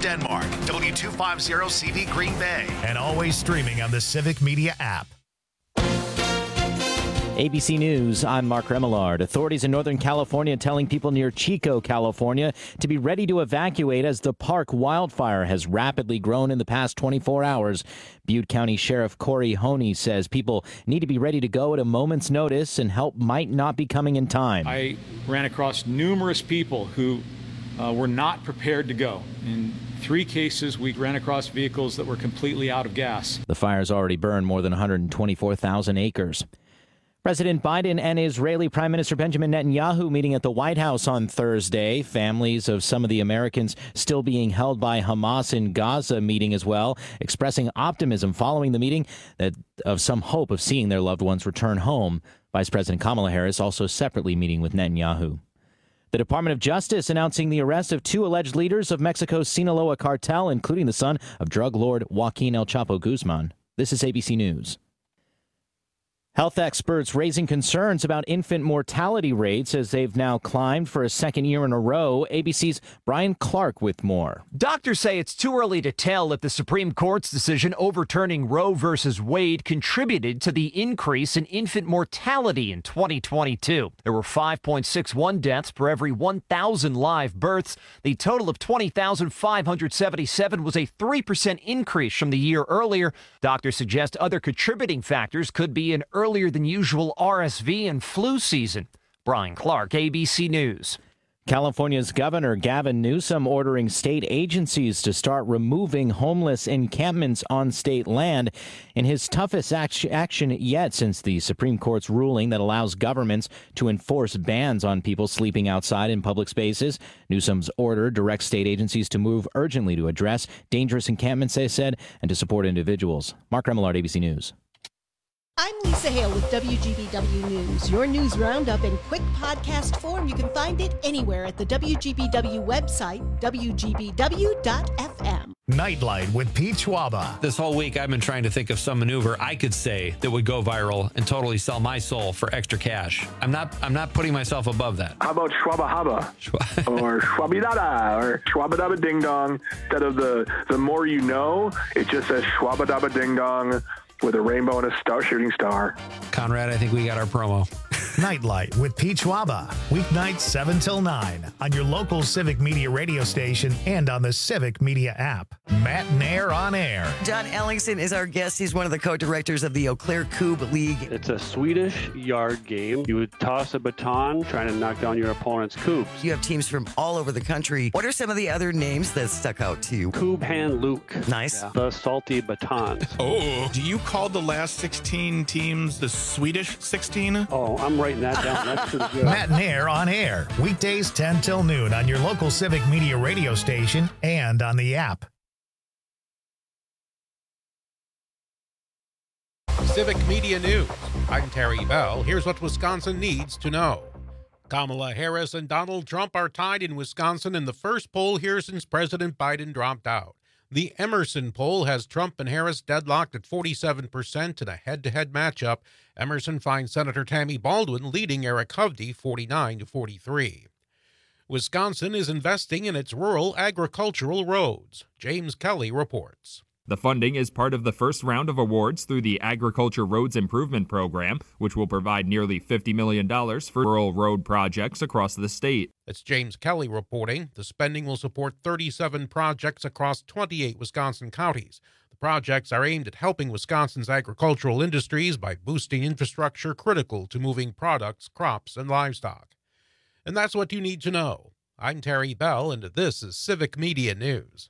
Denmark, W250CV Green Bay, and always streaming on the Civic Media app. ABC News, I'm Mark Remillard. Authorities in Northern California telling people near Chico, California, to be ready to evacuate as the park wildfire has rapidly grown in the past 24 hours. Butte County Sheriff Corey Honey says people need to be ready to go at a moment's notice and help might not be coming in time. I ran across numerous people who were not prepared to go. In 3 cases, we ran across vehicles that were completely out of gas. The fire's already burned more than 124,000 acres. President Biden and Israeli Prime Minister Benjamin Netanyahu meeting at the White House on Thursday. Families of some of the Americans still being held by Hamas in Gaza meeting as well, expressing optimism following the meeting that of some hope of seeing their loved ones return home. Vice President Kamala Harris also separately meeting with Netanyahu. The Department of Justice announcing the arrest of 2 alleged leaders of Mexico's Sinaloa cartel, including the son of drug lord Joaquin El Chapo Guzman. This is ABC News. Health experts raising concerns about infant mortality rates as they've now climbed for a second year in a row. ABC's Brian Clark with more. Doctors say it's too early to tell if the Supreme Court's decision overturning Roe versus Wade contributed to the increase in infant mortality in 2022. There were 5.61 deaths per every 1,000 live births. The total of 20,577 was a 3% increase from the year earlier. Doctors suggest other contributing factors could be an earlier than usual RSV and flu season. Brian Clark, ABC News. California's Governor Gavin Newsom ordering state agencies to start removing homeless encampments on state land in his toughest action yet since the Supreme Court's ruling that allows governments to enforce bans on people sleeping outside in public spaces. Newsom's order directs state agencies to move urgently to address dangerous encampments, they said, and to support individuals. Mark Remillard, ABC News. I'm Lisa Hale with WGBW News. Your news roundup in quick podcast form. You can find it anywhere at the WGBW website, WGBW.fm. Nightlight with Pete Schwaba. This whole week, I've been trying to think of some maneuver I could say that would go viral and totally sell my soul for extra cash. I'm not putting myself above that. How about Schwaba Haba? Or Schwabidada or Schwabadaba Ding Dong? Instead of the more you know, it just says Schwabadaba Ding Dong with a rainbow and a shooting star. Conrad, I think we got our promo. Nightlight with Pete Schwaba. Weeknights 7 till 9 on your local Civic Media radio station and on the Civic Media app. Matt Nair on air. John Ellingson is our guest. He's one of the co-directors of the Eau Claire Coupe League. It's a Swedish yard game. You would toss a baton trying to knock down your opponent's coupes. You have teams from all over the country. What are some of the other names that stuck out to you? Coupe Hand Luke. Nice. Yeah. The salty batons. Oh, do you call the last 16 teams the Swedish 16? Oh, I'm writing that down. That's pretty good. Matt Nair on air. Weekdays 10 till noon on your local Civic Media radio station and on the app. Civic Media News. I'm Terry Bell. Here's what Wisconsin needs to know. Kamala Harris and Donald Trump are tied in Wisconsin in the first poll here since President Biden dropped out. The Emerson poll has Trump and Harris deadlocked at 47% in a head-to-head matchup. Emerson finds Senator Tammy Baldwin leading Eric Hovde 49-43. Wisconsin is investing in its rural agricultural roads. James Kelly reports. The funding is part of the first round of awards through the Agriculture Roads Improvement Program, which will provide nearly $50 million for rural road projects across the state. It's James Kelly reporting. The spending will support 37 projects across 28 Wisconsin counties. The projects are aimed at helping Wisconsin's agricultural industries by boosting infrastructure critical to moving products, crops, and livestock. And that's what you need to know. I'm Terry Bell, and this is Civic Media News.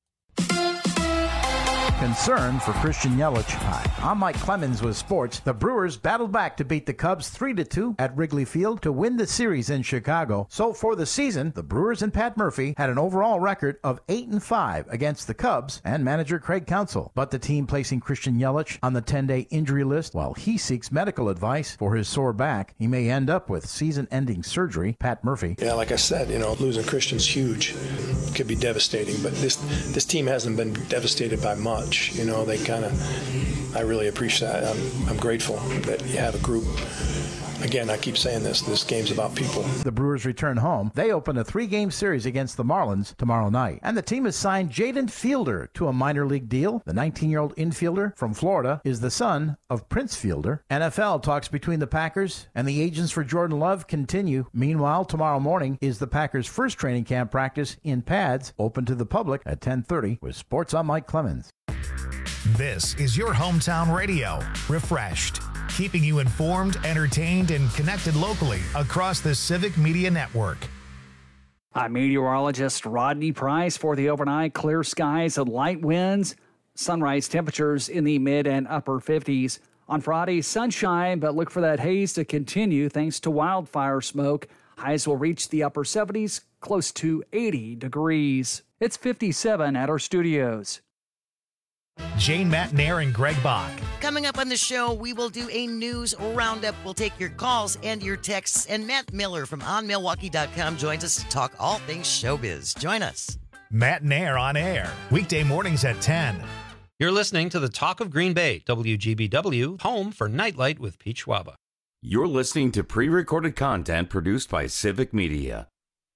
Concern for Christian Yelich. Hi, I'm Mike Clemens with sports. The Brewers battled back to beat the Cubs 3-2 at Wrigley Field to win the series in Chicago. So for the season, the Brewers and Pat Murphy had an overall record of 8-5 against the Cubs and manager Craig Counsell. But the team placing Christian Yelich on the 10-day injury list while he seeks medical advice for his sore back. He may end up with season-ending surgery. Pat Murphy. Yeah, like I said, losing Christian's huge. It could be devastating, but this team hasn't been devastated by much. I really appreciate that. I'm grateful that you have a Again, I keep saying this game's about people. The Brewers return home. They open a 3-game series against the Marlins tomorrow night. And the team has signed Jaden Fielder to a minor league deal. The 19-year-old infielder from Florida is the son of Prince Fielder. NFL talks between the Packers and the agents for Jordan Love continue. Meanwhile, tomorrow morning is the Packers' first training camp practice in pads, open to the public at 10:30. With sports, I'm Mike Clemens. This is your hometown radio, Refreshed, keeping you informed, entertained, and connected locally across the Civic Media Network. I'm meteorologist Rodney Price for the overnight. Clear skies and light winds. Sunrise temperatures in the mid and upper 50s. On Friday, sunshine, but look for that haze to continue thanks to wildfire smoke. Highs will reach the upper 70s, close to 80 degrees. It's 57 at our studios. Jane Matnair and Greg Bach. Coming up on the show, we will do a news roundup. We'll take your calls and your texts. And Matt Miller from OnMilwaukee.com joins us to talk all things showbiz. Join us. Matnair on air, weekday mornings at 10. You're listening to the Talk of Green Bay, WGBW, home for Nightlight with Pete Schwaba. You're listening to pre-recorded content produced by Civic Media.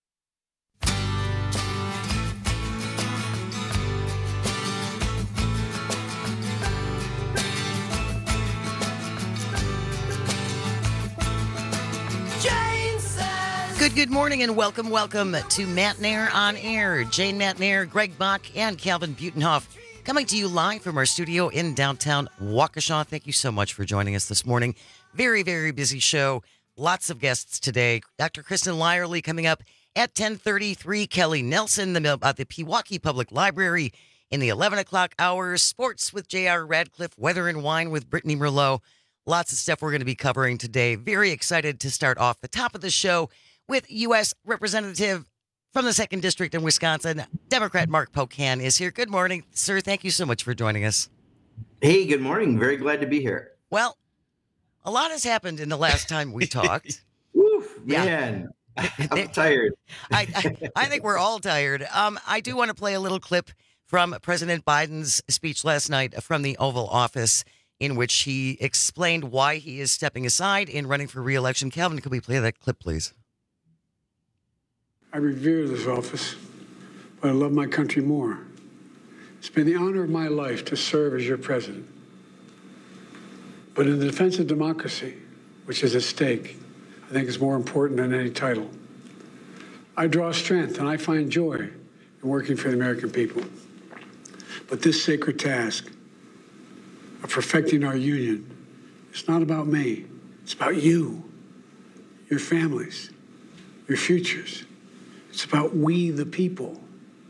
Good morning and welcome to Matnair on Air. Jane Matnair, Greg Bach, and Calvin Butenhoff coming to you live from our studio in downtown Waukesha. Thank you so much for joining us this morning. Very, very busy show. Lots of guests today. Dr. Kristen Lyerly coming up at 10:33. Kelly Nelson at the Pewaukee Public Library in the 11 o'clock hour. Sports with J.R. Radcliffe. Weather and Wine with Brittany Merlot. Lots of stuff we're going to be covering today. Very excited to start off the top of the show with U.S. Representative from the 2nd District in Wisconsin, Democrat Mark Pocan is here. Good morning, sir. Thank you so much for joining us. Hey, good morning. Very glad to be here. Well, a lot has happened in the last time we talked. Woof, man. I'm tired. I think we're all tired. I do want to play a little clip from President Biden's speech last night from the Oval Office, in which he explained why he is stepping aside in running for re-election. Calvin, could we play that clip, please? I revere this office, but I love my country more. It's been the honor of my life to serve as your president. But in the defense of democracy, which is at stake, I think is more important than any title. I draw strength and I find joy in working for the American people. But this sacred task of perfecting our union is not about me. It's about you, your families, your futures. It's about we, the people.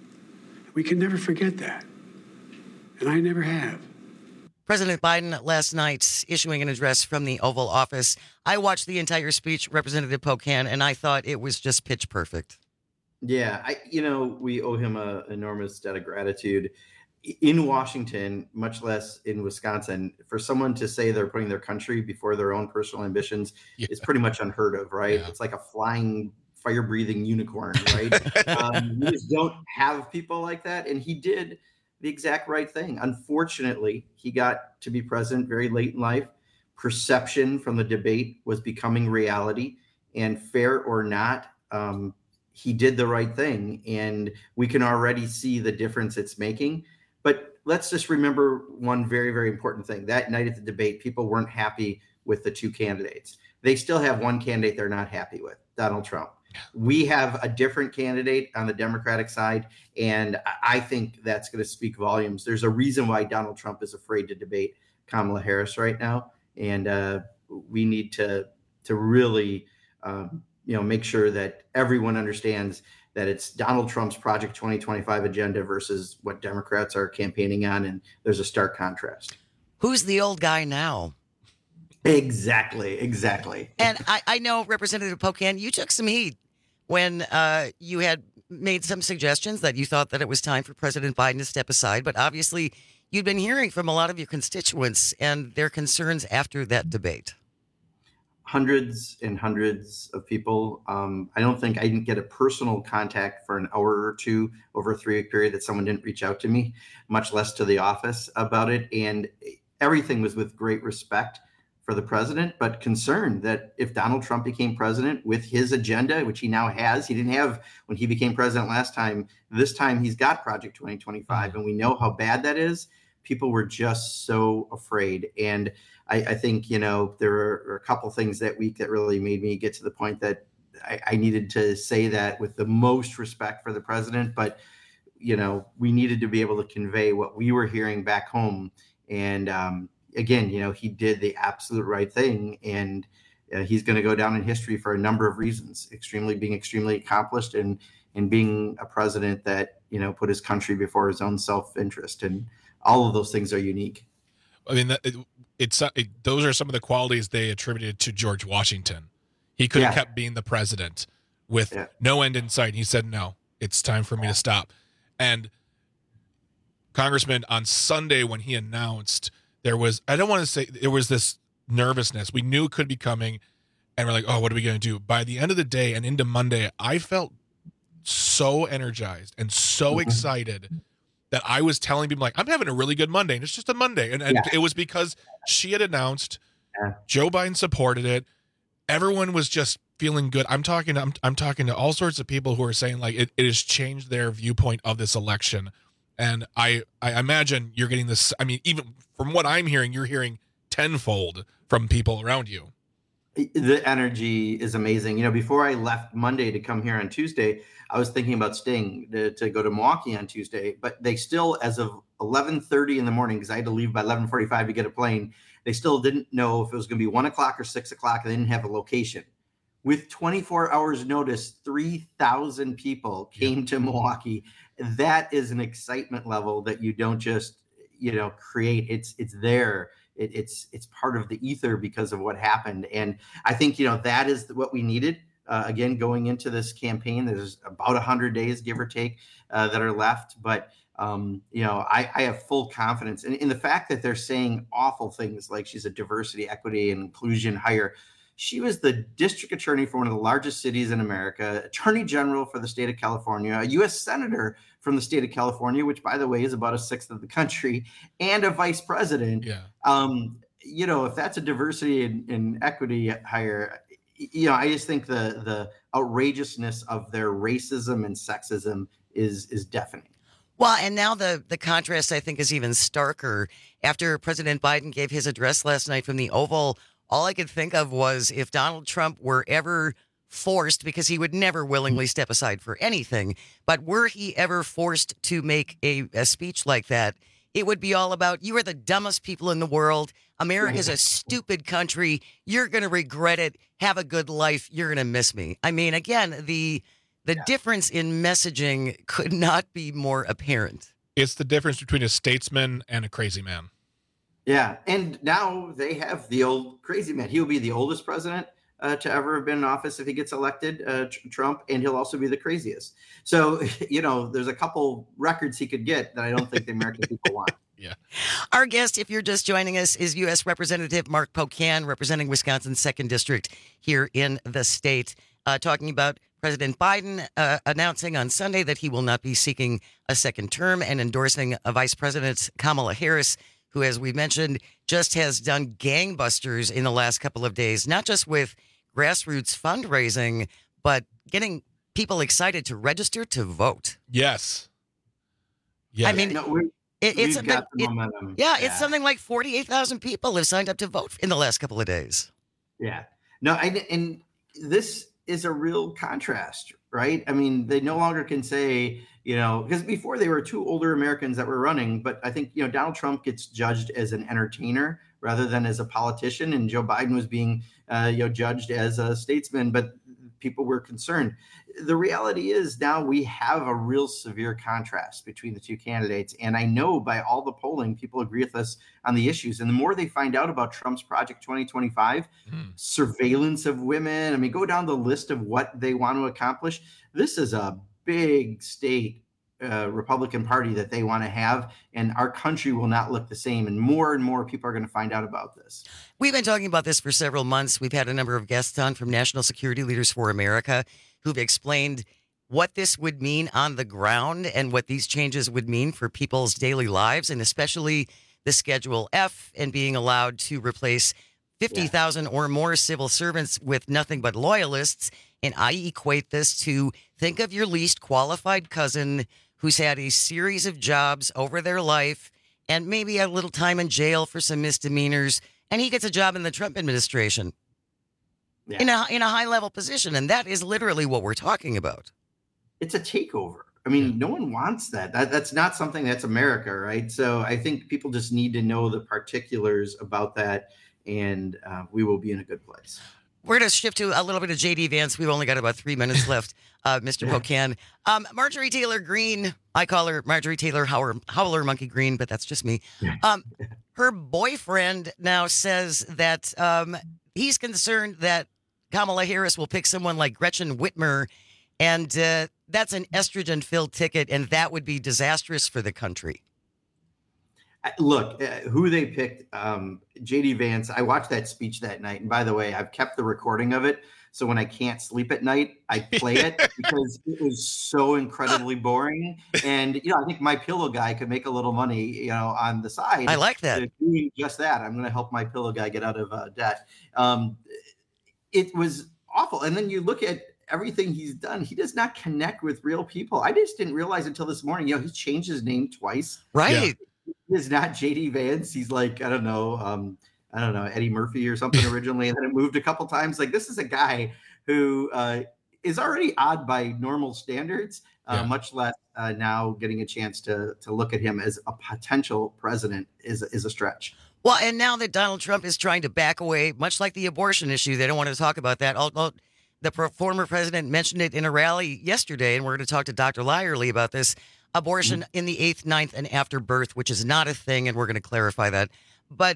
We can never forget that. And I never have. President Biden last night issuing an address from the Oval Office. I watched the entire speech, Representative Pocan, and I thought it was just pitch perfect. Yeah, we owe him an enormous debt of gratitude. In Washington, much less in Wisconsin, for someone to say they're putting their country before their own personal ambitions is pretty much unheard of, right? Yeah. It's like a flying, fire-breathing unicorn, right? We just don't have people like that. And he did the exact right thing. Unfortunately, he got to be president very late in life. Perception from the debate was becoming reality. And fair or not, he did the right thing. And we can already see the difference it's making. But let's just remember one very, very important thing. That night at the debate, people weren't happy with the two candidates. They still have one candidate they're not happy with, Donald Trump. We have a different candidate on the Democratic side, and I think that's going to speak volumes. There's a reason why Donald Trump is afraid to debate Kamala Harris right now, and we need to really make sure that everyone understands that it's Donald Trump's Project 2025 agenda versus what Democrats are campaigning on, and there's a stark contrast. Who's the old guy now? Exactly. And I know, Representative Pocan, you took some heat when you had made some suggestions that you thought that it was time for President Biden to step aside. But obviously, you'd been hearing from a lot of your constituents and their concerns after that debate. Hundreds and hundreds of people. I didn't get a personal contact for an hour or two over a 3-week period that someone didn't reach out to me, much less to the office about it. And everything was with great respect for the president, but concerned that if Donald Trump became president with his agenda, which he now has, he didn't have when he became president last time. This time he's got Project 2025, and we know how bad that is. People were just so afraid. And I think, there are a couple things that week that really made me get to the point that I needed to say that with the most respect for the president. But, we needed to be able to convey what we were hearing back home. And again, he did the absolute right thing. And he's going to go down in history for a number of reasons, being extremely accomplished and being a president that, put his country before his own self-interest. And all of those things are unique. I mean, those are some of the qualities they attributed to George Washington. He could have kept being the president with no end in sight. He said, no, it's time for me to stop. And Congressman, on Sunday when he announced, there was this nervousness. We knew it could be coming, and we're like, oh, what are we going to do? By the end of the day and into Monday, I felt so energized and so excited that I was telling people, like, I'm having a really good Monday, and it's just a Monday. And it was because she had announced, Joe Biden supported it. Everyone was just feeling good. I'm talking to all sorts of people who are saying, like, it has changed their viewpoint of this election. And I imagine you're getting this. I mean, even from what I'm hearing, you're hearing tenfold from people around you. The energy is amazing. Before I left Monday to come here on Tuesday, I was thinking about staying to go to Milwaukee on Tuesday, but they still, as of 11:30 in the morning, because I had to leave by 11:45 to get a plane, they still didn't know if it was going to be 1 o'clock or 6 o'clock. They didn't have a location. With 24 hours notice, 3,000 people came to Milwaukee. That is an excitement level that you don't just, create. It's there. It's part of the ether because of what happened. And I think, that is what we needed. Again, going into this campaign, there's about 100 days, give or take, that are left. But, I have full confidence in the fact that they're saying awful things like she's a diversity, equity, and inclusion hire. She was the district attorney for one of the largest cities in America, attorney general for the state of California, a U.S. senator from the state of California, which, by the way, is about a sixth of the country, and a vice president. Yeah. If that's a diversity and equity hire, I just think the outrageousness of their racism and sexism is deafening. Well, and now the contrast, I think, is even starker. After President Biden gave his address last night from the Oval, all I could think of was if Donald Trump were ever forced, because he would never willingly step aside for anything, but were he ever forced to make a speech like that, it would be all about, you are the dumbest people in the world. America's a stupid country. You're going to regret it. Have a good life. You're going to miss me. I mean, again, the difference in messaging could not be more apparent. It's the difference between a statesman and a crazy man. Yeah. And now they have the old crazy man. He'll be the oldest president to ever have been in office if he gets elected, Trump, and he'll also be the craziest. So, there's a couple records he could get that I don't think the American people want. Yeah. Our guest, if you're just joining us, is U.S. Representative Mark Pocan, representing Wisconsin's 2nd District here in the state, talking about President Biden announcing on Sunday that he will not be seeking a second term and endorsing Vice President Kamala Harris, who, as we mentioned, just has done gangbusters in the last couple of days, not just with grassroots fundraising, but getting people excited to register to vote. Yes. I mean, it's something. Momentum. It's something like 48,000 people have signed up to vote in the last couple of days. Yeah. No, and this is a real contrast, right? I mean, they no longer can say, because before they were two older Americans that were running, but I think, Donald Trump gets judged as an entertainer rather than as a politician, and Joe Biden was being, judged as a statesman, but people were concerned. The reality is now we have a real severe contrast between the two candidates. And I know by all the polling, people agree with us on the issues. And the more they find out about Trump's Project 2025, surveillance of women, I mean, go down the list of what they want to accomplish. This is a big state Republican Party that they want to have, and our country will not look the same. And more people are going to find out about this. We've been talking about this for several months. We've had a number of guests on from National Security Leaders for America who've explained what this would mean on the ground and what these changes would mean for people's daily lives, and especially the Schedule F and being allowed to replace 50,000 or more civil servants with nothing but loyalists. And I equate this to think of your least qualified cousin who's had a series of jobs over their life and maybe a little time in jail for some misdemeanors, and he gets a job in the Trump administration in a high-level position. And that is literally what we're talking about. It's a takeover. I mean, no one wants that. That's not something that's America, right? So I think people just need to know the particulars about that, and we will be in a good place. We're going to shift to a little bit of J.D. Vance. We've only got about 3 minutes left, Mr. Pocan. Marjorie Taylor Greene, I call her Marjorie Taylor Howler Monkey Green, but that's just me. Her boyfriend now says that he's concerned that Kamala Harris will pick someone like Gretchen Whitmer, and that's an estrogen-filled ticket, and that would be disastrous for the country. Look, who they picked, J.D. Vance, I watched that speech that night. And by the way, I've kept the recording of it. So when I can't sleep at night, I play it because it was so incredibly boring. And, I think My Pillow guy could make a little money, on the side. I like that. Doing just that. I'm going to help My Pillow guy get out of debt. It was awful. And then you look at everything he's done. He does not connect with real people. I just didn't realize until this morning, he changed his name twice. Right. Yeah. He is not J.D. Vance. He's like, I don't know, Eddie Murphy or something originally. And then it moved a couple times. Like, this is a guy who is already odd by normal standards, much less now getting a chance to look at him as a potential president is a stretch. Well, and now that Donald Trump is trying to back away, much like the abortion issue, they don't want to talk about that. Although the former president mentioned it in a rally yesterday, and we're going to talk to Dr. Lyerly about this. Abortion in the 8th, 9th, and after birth, which is not a thing, and we're going to clarify that. But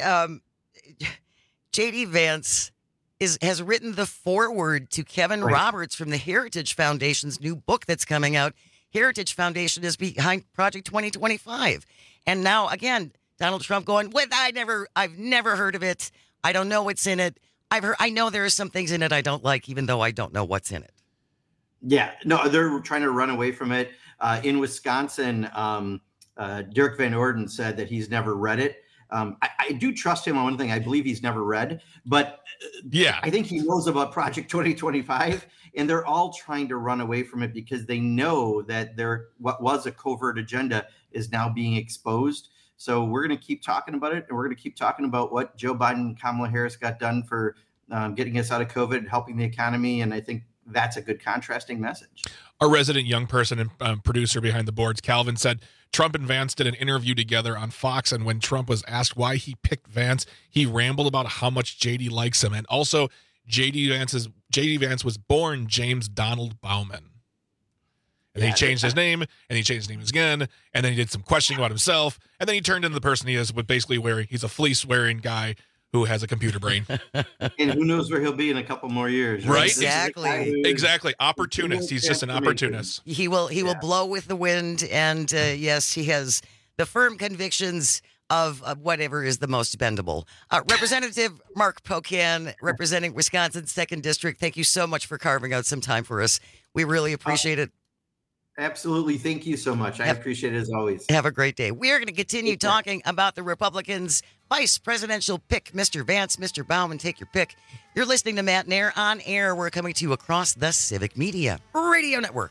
J.D. Vance has written the foreword to Kevin Roberts from the Heritage Foundation's new book that's coming out. Heritage Foundation is behind Project 2025. And now, again, Donald Trump going, I've never heard of it. I don't know what's in it. I know there are some things in it I don't like, even though I don't know what's in it. Yeah, no, they're trying to run away from it. In Wisconsin, Dirk Van Orden said that he's never read it. I do trust him on one thing. I believe he's never read, but I think he knows about Project 2025, and they're all trying to run away from it because they know that what was a covert agenda is now being exposed. So we're going to keep talking about it, and we're going to keep talking about what Joe Biden and Kamala Harris got done for getting us out of COVID and helping the economy. And I think that's a good contrasting message. Our resident young person and producer behind the boards, Calvin, said Trump and Vance did an interview together on Fox, and when Trump was asked why he picked Vance, he rambled about how much JD likes him. And also, JD Vance was born James Donald Bauman. And he changed his name, and he changed his name again, and then he did some questioning about himself, and then he turned into the person he is, with basically he's a fleece-wearing guy who has a computer brain. And who knows where he'll be in a couple more years. Right? Exactly. Opportunist. He's just an opportunist. He will blow with the wind. And yes, he has the firm convictions of whatever is the most bendable. Representative Mark Pocan, representing Wisconsin's 2nd District. Thank you so much for carving out some time for us. We really appreciate it. Absolutely. Thank you so much. I appreciate it as always. Have a great day. We are going to continue talking about the Republicans' vice presidential pick, Mr. Vance, Mr. Bauman. Take your pick. You're listening to Matt Nair on air. We're coming to you across the Civic Media Radio Network.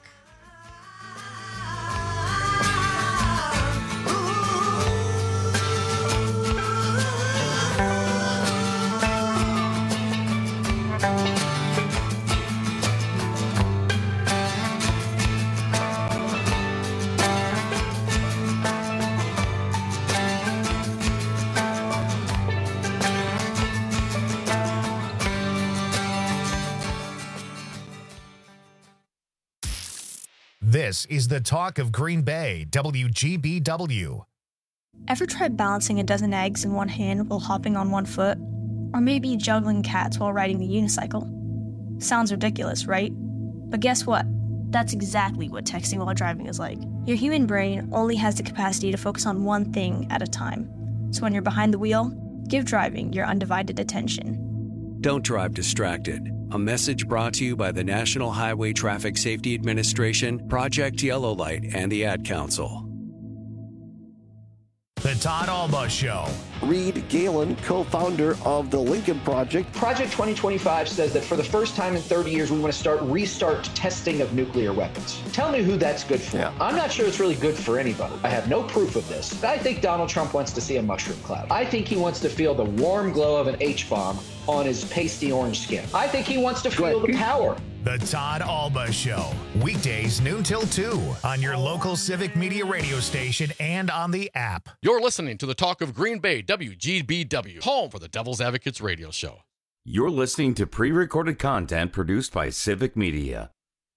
This is the talk of Green Bay, WGBW. Ever tried balancing a dozen eggs in one hand while hopping on one foot? Or maybe juggling cats while riding the unicycle? Sounds ridiculous, right? But guess what? That's exactly what texting while driving is like. Your human brain only has the capacity to focus on one thing at a time. So when you're behind the wheel, give driving your undivided attention. Don't drive distracted. A message brought to you by the National Highway Traffic Safety Administration, Project Yellow Light, and the Ad Council. The Todd Alba Show. Reed Galen, co-founder of the Lincoln Project. Project 2025 says that for the first time in 30 years, we want to restart testing of nuclear weapons. Tell me who that's good for. Yeah. I'm not sure it's really good for anybody. I have no proof of this. I think Donald Trump wants to see a mushroom cloud. I think he wants to feel the warm glow of an H-bomb on his pasty orange skin. I think he wants to feel the power. The Todd Alba Show. Weekdays noon till 2 on your local Civic Media radio station and on the app. You're listening to the Talk of Green Bay, WGBW, home for the Devil's Advocates radio show. You're listening to pre-recorded content produced by Civic Media.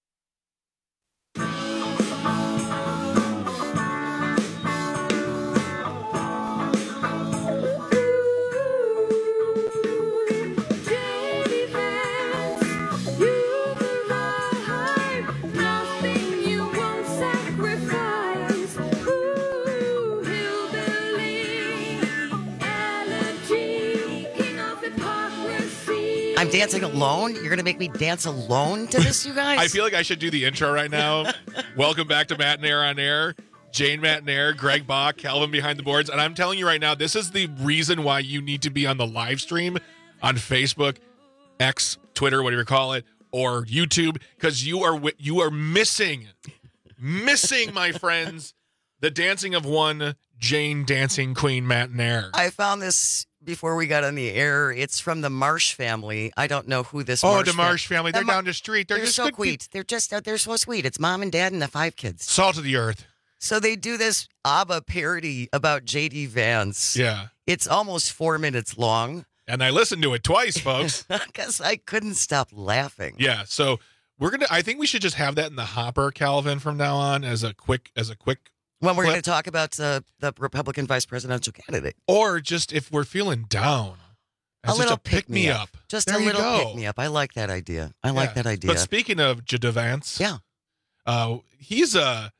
I'm dancing alone? You're going to make me dance alone to this, you guys? I feel like I should do the intro right now. Welcome back to Matt and Air on Air. Jane Matt and Air, Greg Bach, Calvin behind the boards. And I'm telling you right now, this is the reason why you need to be on the live stream on Facebook, X, Twitter, whatever you call it, or YouTube, because you are missing, my friends, the dancing of one Jane Dancing Queen Matt and Air. I found this before we got on the air. It's from the Marsh family. I don't know who this. The Marsh family. They're down the street. They're just so sweet. They're so sweet. It's mom and dad and the 5 kids. Salt of the earth. So they do this ABBA parody about J.D. Vance. Yeah. It's almost 4 minutes long. And I listened to it twice, folks. Because I couldn't stop laughing. Yeah. So I think we should just have that in the hopper, Calvin, from now on as a quick. When we're going to talk about the Republican vice presidential candidate. Or just if we're feeling down. A little pick-me-up. Just there a little pick-me-up. I like that idea. I like that idea. But speaking of J.D. Vance. Yeah. He's a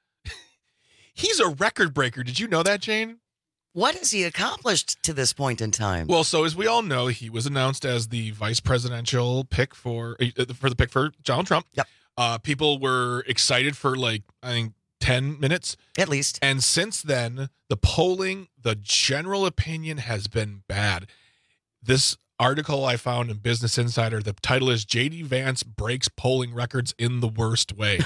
record breaker. Did you know that, Jane? What has he accomplished to this point in time? Well, so as we all know, he was announced as the vice presidential pick for the pick for Donald Trump. Yep. People were excited for I think 10 minutes at least. And since then, the polling, the general opinion has been bad. This article I found in Business Insider, the title is J.D. Vance breaks polling records in the worst way.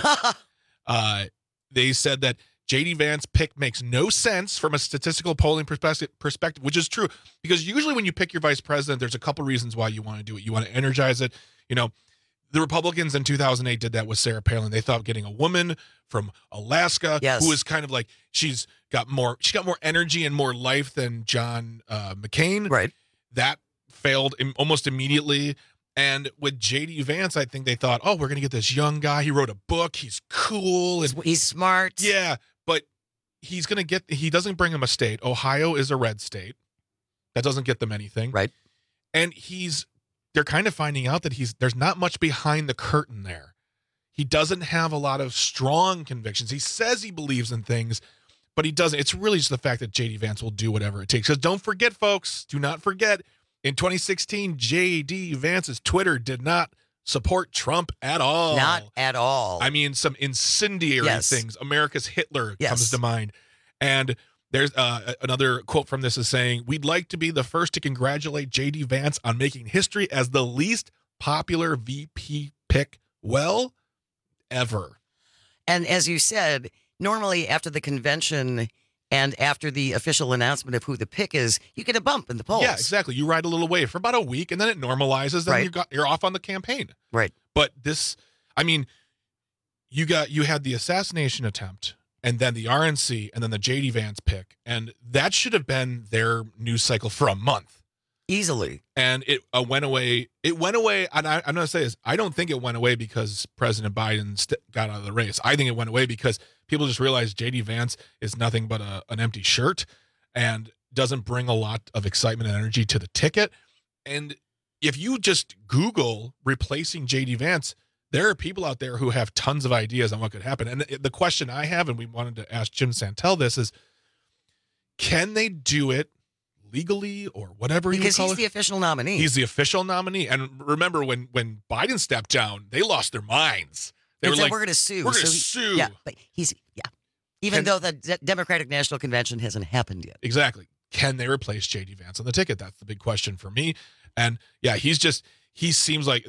They said that J.D. Vance pick makes no sense from a statistical polling perspective, which is true, because usually when you pick your vice president, there's a couple reasons why you want to do it. You want to energize it. The Republicans in 2008 did that with Sarah Palin. They thought getting a woman from Alaska who is kind of like she got more energy and more life than John McCain. Right. That failed almost immediately. And with J.D. Vance, I think they thought, we're going to get this young guy. He wrote a book. He's cool. And he's smart. Yeah, but he doesn't bring him a state. Ohio is a red state. That doesn't get them anything. Right. And they're kind of finding out that there's not much behind the curtain there. He doesn't have a lot of strong convictions. He says he believes in things, but he doesn't. It's really just the fact that J.D. Vance will do whatever it takes. Because don't forget, folks, do not forget, in 2016, J.D. Vance's Twitter did not support Trump at all. Not at all. I mean, some incendiary things. America's Hitler comes to mind. And there's another quote from this is saying, "We'd like to be the first to congratulate J.D. Vance on making history as the least popular VP pick ever." And as you said, normally after the convention and after the official announcement of who the pick is, you get a bump in the polls. Yeah, exactly. You ride a little wave for about a week, and then it normalizes, and you're off on the campaign. Right. But this, I mean, you had the assassination attempt, and then the RNC, and then the J.D. Vance pick, and that should have been their news cycle for a month. Easily. And it went away. It went away, and I'm going to say this, I don't think it went away because President Biden got out of the race. I think it went away because people just realized J.D. Vance is nothing but an empty shirt and doesn't bring a lot of excitement and energy to the ticket. And if you just Google replacing J.D. Vance, there are people out there who have tons of ideas on what could happen. And the question I have, and we wanted to ask Jim Santel this, is can they do it legally or whatever you call it? Because he's the official nominee. He's the official nominee. And remember, when Biden stepped down, they lost their minds. They were like, we're going to sue. We're going to sue. Yeah, but Even though the Democratic National Convention hasn't happened yet. Exactly. Can they replace J.D. Vance on the ticket? That's the big question for me. And yeah, he seems like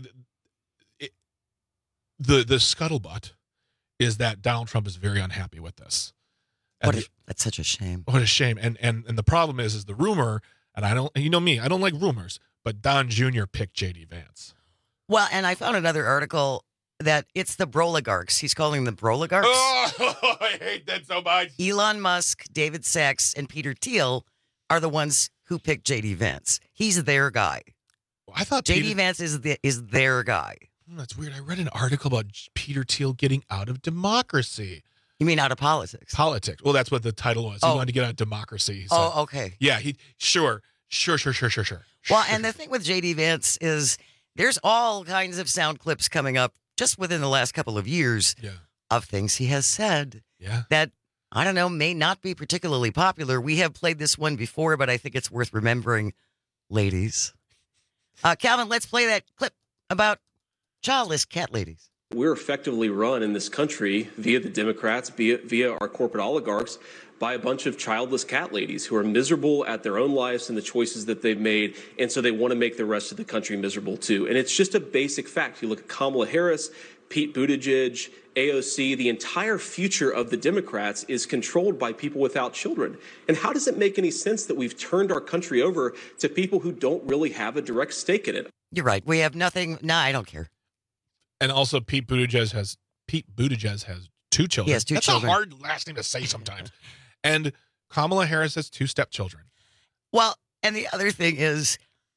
the scuttlebutt is that Donald Trump is very unhappy with this. That's such a shame. What a shame. And the problem is the rumor, and I don't like rumors, but Don Jr. picked J.D. Vance. Well, and I found another article that it's the Broligarchs. He's calling them Broligarchs. Oh, I hate that so much. Elon Musk, David Sachs, and Peter Thiel are the ones who picked J.D. Vance. He's their guy. Well, I thought J.D. Vance is their guy. That's weird. I read an article about Peter Thiel getting out of democracy. You mean out of politics? Politics. Well, that's what the title was. He wanted to get out of democracy. Okay. Yeah, Sure. Well, and the thing with J.D. Vance is there's all kinds of sound clips coming up just within the last couple of years of things he has said that, I don't know, may not be particularly popular. We have played this one before, but I think it's worth remembering, ladies. Calvin, let's play that clip about childless cat ladies. We're effectively run in this country via the Democrats, via our corporate oligarchs, by a bunch of childless cat ladies who are miserable at their own lives and the choices that they've made, and so they want to make the rest of the country miserable too. And it's just a basic fact. You look at Kamala Harris, Pete Buttigieg, AOC, the entire future of the Democrats is controlled by people without children. And how does it make any sense that we've turned our country over to people who don't really have a direct stake in it? You're right. We have nothing. No, I don't care. And also Pete Buttigieg has 2 children. He has 2 That's children. That's a hard last name to say sometimes. And Kamala Harris has 2 stepchildren. Well, and the other thing is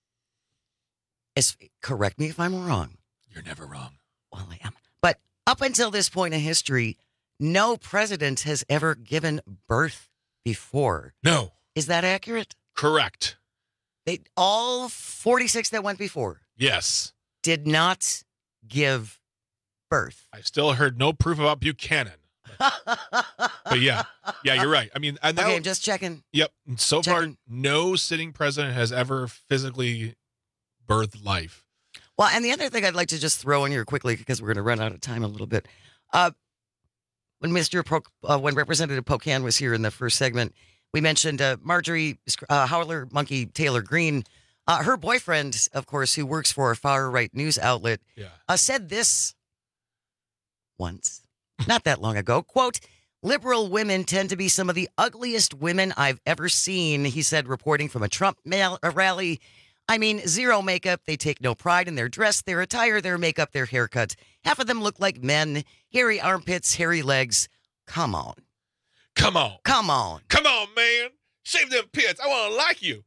correct me if I'm wrong. You're never wrong. Well, I am. But up until this point in history, no president has ever given birth before. No. Is that accurate? Correct. All 46 that went before. Yes. Did not give birth. I still heard no proof about Buchanan. But yeah, you're right. I mean, and okay, I'm just checking. Yep. So far, no sitting president has ever physically birthed life. Well, and the other thing I'd like to just throw in here quickly, because we're going to run out of time a little bit. When when Representative Pocan was here in the first segment, we mentioned Marjorie Howler Monkey Taylor Greene. Her boyfriend, of course, who works for a far-right news outlet, said this once, not that long ago, quote, "Liberal women tend to be some of the ugliest women I've ever seen," he said, reporting from a Trump rally. I mean, zero makeup. They take no pride in their dress, their attire, their makeup, their haircut. Half of them look like men. Hairy armpits, hairy legs. Come on. Come on. Come on. Come on, man. Shave them pits. I want to like you.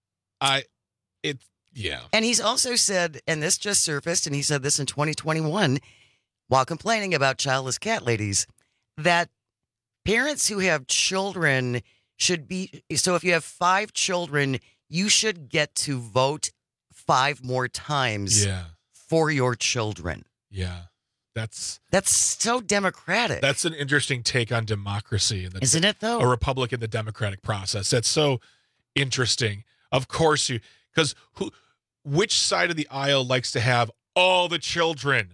And he's also said, and this just surfaced, and he said this in 2021, while complaining about childless cat ladies, that parents who have children should be, so if you have 5 children, you should get to vote 5 more times for your children. Yeah. That's so democratic. That's an interesting take on democracy. Isn't it, though? A republic in the democratic process. That's so interesting. Of course, which side of the aisle likes to have all the children?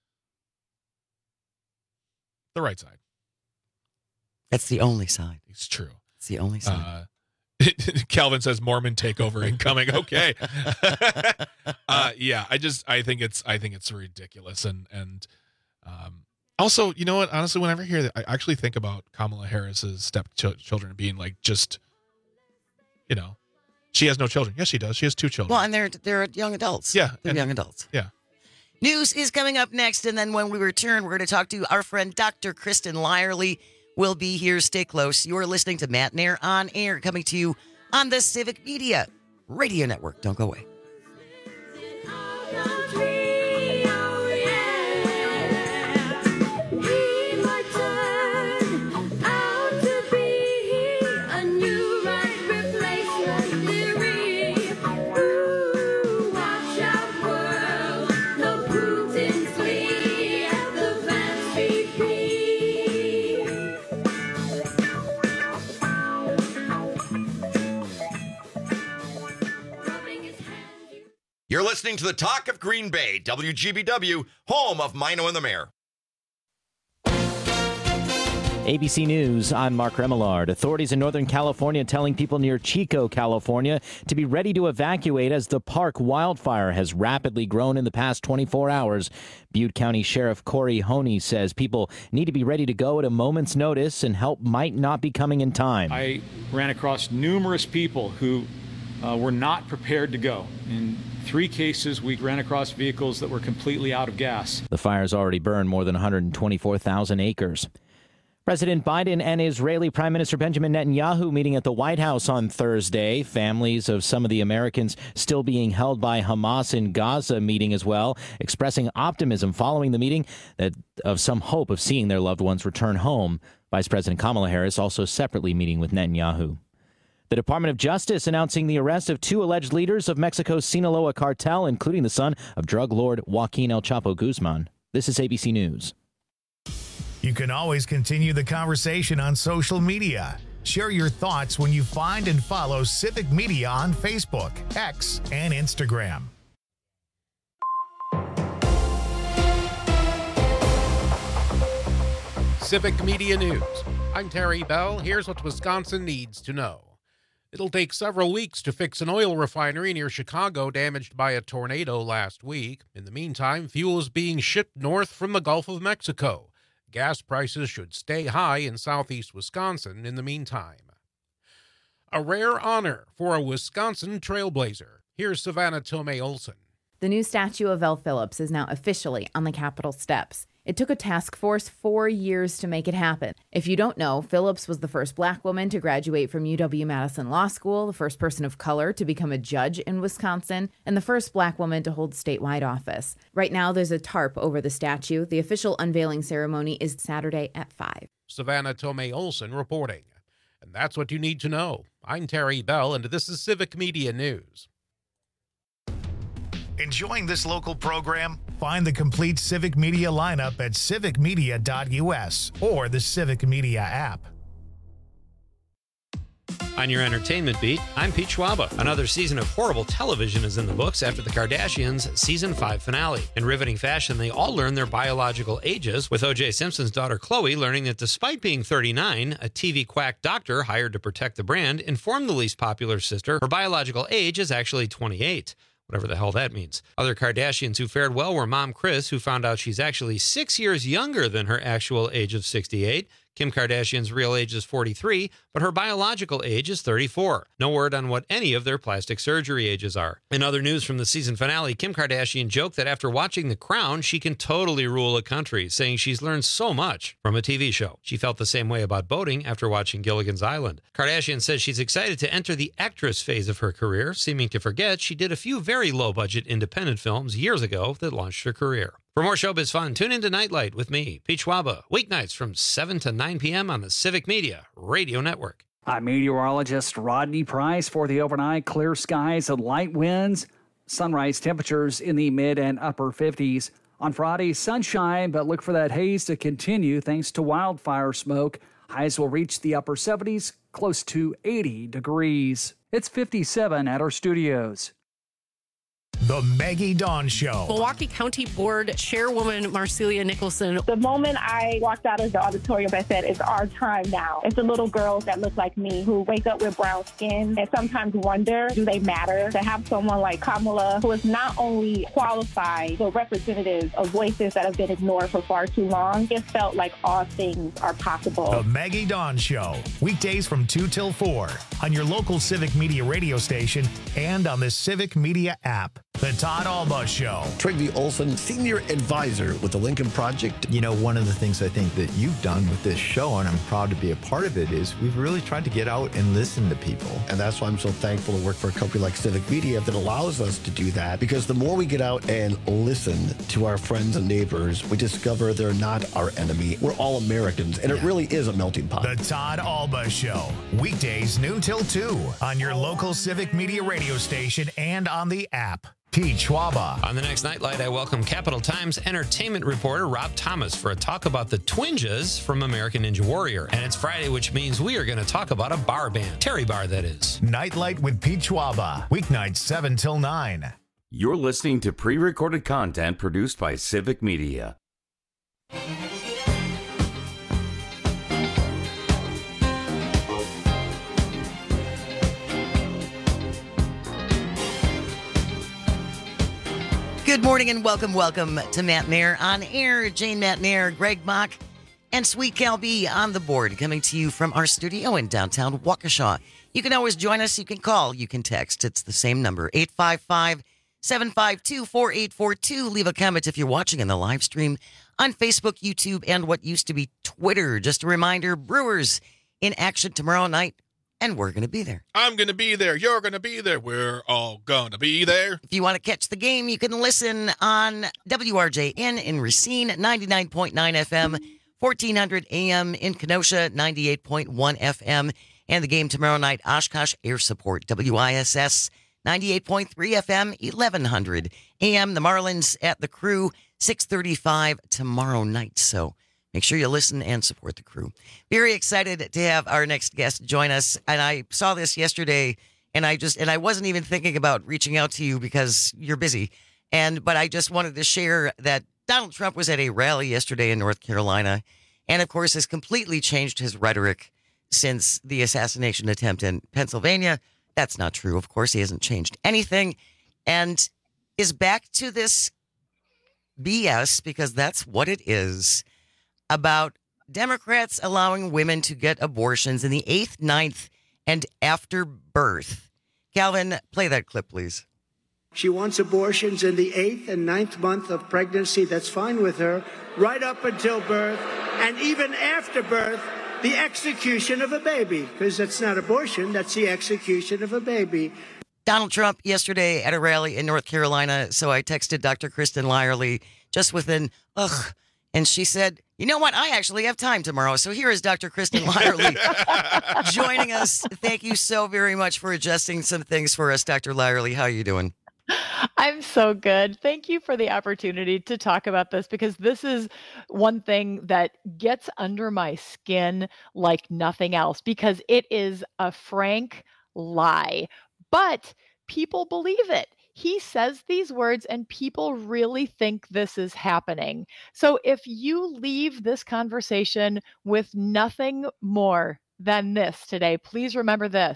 The right side. That's the only side. It's true. It's the only side. Calvin says Mormon takeover incoming. Okay. I think it's ridiculous. And also, you know what? Honestly, whenever I hear that, I actually think about Kamala Harris's stepchildren being like just, she has no children. Yes, she does. She has 2 children. Well, and they're young adults. Yeah. They're young adults. Yeah. News is coming up next, and then when we return, we're going to talk to our friend Dr. Kristen Lyerly. We'll be here. Stay close. You're listening to Matt Nair on Air, coming to you on the Civic Media Radio Network. Don't go away. You're listening to the Talk of Green Bay, WGBW, home of Mino and the Mayor. ABC News, I'm Mark Remillard. Authorities in Northern California telling people near Chico, California, to be ready to evacuate as the park wildfire has rapidly grown in the past 24 hours. Butte County Sheriff Corey Honey says people need to be ready to go at a moment's notice and help might not be coming in time. I ran across numerous people who were not prepared to go. In 3 cases, we ran across vehicles that were completely out of gas. The fire's already burned more than 124,000 acres. President Biden and Israeli Prime Minister Benjamin Netanyahu meeting at the White House on Thursday. Families of some of the Americans still being held by Hamas in Gaza meeting as well, expressing optimism following the meeting that of some hope of seeing their loved ones return home. Vice President Kamala Harris also separately meeting with Netanyahu. The Department of Justice announcing the arrest of 2 alleged leaders of Mexico's Sinaloa cartel, including the son of drug lord Joaquin El Chapo Guzman. This is ABC News. You can always continue the conversation on social media. Share your thoughts when you find and follow Civic Media on Facebook, X, and Instagram. Civic Media News. I'm Terry Bell. Here's what Wisconsin needs to know. It'll take several weeks to fix an oil refinery near Chicago damaged by a tornado last week. In the meantime, fuel is being shipped north from the Gulf of Mexico. Gas prices should stay high in southeast Wisconsin in the meantime. A rare honor for a Wisconsin trailblazer. Here's Savannah Tomei Olson. The new statue of Elle Phillips is now officially on the Capitol steps. It took a task force 4 years to make it happen. If you don't know, Phillips was the first Black woman to graduate from UW-Madison Law School, the first person of color to become a judge in Wisconsin, and the first Black woman to hold statewide office. Right now, there's a tarp over the statue. The official unveiling ceremony is Saturday at 5. Savannah Tomei Olson reporting. And that's what you need to know. I'm Terry Bell, and this is Civic Media News. Enjoying this local program? Find the complete Civic Media lineup at civicmedia.us or the Civic Media app. On your entertainment beat, I'm Pete Schwaba. Another season of horrible television is in the books after the Kardashians' season 5 finale. In riveting fashion, they all learn their biological ages, with O.J. Simpson's daughter Khloe learning that despite being 39, a TV quack doctor hired to protect the brand informed the least popular sister her biological age is actually 28. Whatever the hell that means. Other Kardashians who fared well were Mom Kris, who found out she's actually 6 years younger than her actual age of 68. Kim Kardashian's real age is 43, but her biological age is 34. No word on what any of their plastic surgery ages are. In other news from the season finale, Kim Kardashian joked that after watching The Crown, she can totally rule a country, saying she's learned so much from a TV show. She felt the same way about boating after watching Gilligan's Island. Kardashian says she's excited to enter the actress phase of her career, seeming to forget she did a few very low-budget independent films years ago that launched her career. For more showbiz fun, tune into Nightlight with me, Pete Schwaba, weeknights from 7 to 9 p.m. on the Civic Media Radio Network. I'm meteorologist Rodney Price for the overnight. Clear skies and light winds. Sunrise temperatures in the mid and upper 50s. On Friday, sunshine, but look for that haze to continue thanks to wildfire smoke. Highs will reach the upper 70s, close to 80 degrees. It's 57 at our studios. The Maggie Dawn Show. Milwaukee County Board Chairwoman Marcelia Nicholson. The moment I walked out of the auditorium, I said, it's our time now. It's the little girls that look like me who wake up with brown skin and sometimes wonder, do they matter? To have someone like Kamala, who is not only qualified, but representative of voices that have been ignored for far too long, it felt like all things are possible. The Maggie Dawn Show. Weekdays from 2 till 4 on your local Civic Media radio station and on the Civic Media app. The Todd Alba Show. Trygve Olson, Senior Advisor with the Lincoln Project. You know, one of the things I think that you've done with this show, and I'm proud to be a part of it, is we've really tried to get out and listen to people. And that's why I'm so thankful to work for a company like Civic Media that allows us to do that. Because the more we get out and listen to our friends and neighbors, we discover they're not our enemy. We're all Americans, and it really is a melting pot. The Todd Alba Show. Weekdays noon till 2 on your local Civic Media radio station and on the app. Pete Schwaba. On the next Nightlight, I welcome Capital Times entertainment reporter Rob Thomas for a talk about the Twinjas from American Ninja Warrior. And it's Friday, which means we are going to talk about a bar band. Terry Bar, that is. Nightlight with Pete Schwaba. Weeknights 7 till 9. You're listening to pre-recorded content produced by Civic Media. Good morning and welcome to Matt Nair on air. Jane Matt Nair, Greg Mock, and Sweet Cal B on the board, coming to you from our studio in downtown Waukesha. You can always join us. You can call. You can text. It's the same number, 855-752-4842. Leave a comment if you're watching in the live stream on Facebook, YouTube, and what used to be Twitter. Just a reminder, Brewers in action tomorrow night, and we're going to be there. I'm going to be there. You're going to be there. We're all going to be there. If you want to catch the game, you can listen on WRJN in Racine, 99.9 FM, 1400 AM in Kenosha, 98.1 FM. And the game tomorrow night, Oshkosh Air Support, WISS, 98.3 FM, 1100 AM. The Marlins at the Crew, 6:35 tomorrow night. So make sure you listen and support the Crew. Very excited to have our next guest join us. And I saw this yesterday, and I wasn't even thinking about reaching out to you because you're busy. But I just wanted to share that Donald Trump was at a rally yesterday in North Carolina, and of course has completely changed his rhetoric since the assassination attempt in Pennsylvania. That's not true. Of course, he hasn't changed anything, and is back to this BS, because that's what it is, about Democrats allowing women to get abortions in the 8th, 9th, and after birth. Calvin, play that clip, please. She wants abortions in the 8th and 9th month of pregnancy. That's fine with her. Right up until birth, and even after birth, the execution of a baby. Because that's not abortion, that's the execution of a baby. Donald Trump yesterday at a rally in North Carolina. So I texted Dr. Kristen Lyerly just within, and she said, you know what? I actually have time tomorrow. So here is Dr. Kristen Lyerly joining us. Thank you so very much for adjusting some things for us, Dr. Lyerly. How are you doing? I'm so good. Thank you for the opportunity to talk about this, because this is one thing that gets under my skin like nothing else, because it is a frank lie, but people believe it. He says these words and people really think this is happening. So if you leave this conversation with nothing more than this today, please remember this.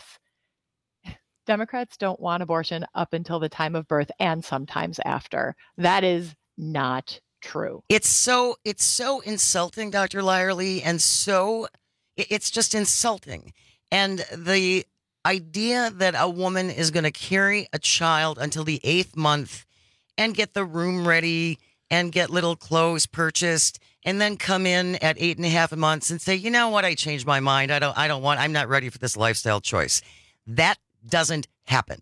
Democrats don't want abortion up until the time of birth and sometimes after. That is not true. It's so insulting, Dr. Lyerly, and it's just insulting. And the idea that a woman is going to carry a child until the 8th month and get the room ready and get little clothes purchased and then come in at 8.5 months and say, you know what, I changed my mind. I'm not ready for this lifestyle choice. That doesn't happen.